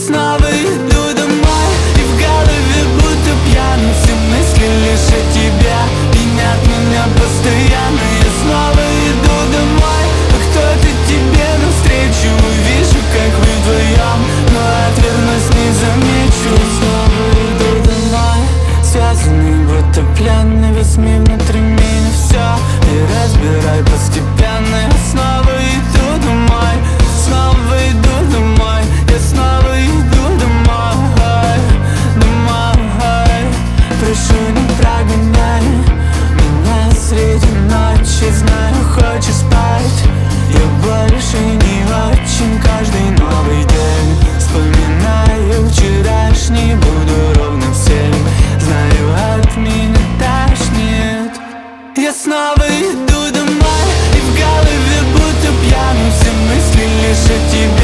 снова иду домой, и в голове будто пьяный, все мысли лишь о тебе пьянят меня постоянно. Я снова иду домой, а кто-то тебе навстречу, увижу, как вы вдвоем, но отвернусь, не замечу. Снова иду домой, связанный, будто пленный, возьми внутри меня все и разбирай постепенно. Я снова иду домой, снова иду домой, я снова иду домой, домой. Прошу, не прогоняй меня среди ночи, знаю, хочешь спать, я больше не очень. Каждый новый день вспоминаю вчерашний, буду ровно в 7, знаю, от меня тошнит. Я снова иду домой, и в голове будто пьяный, все мысли лишь о тебе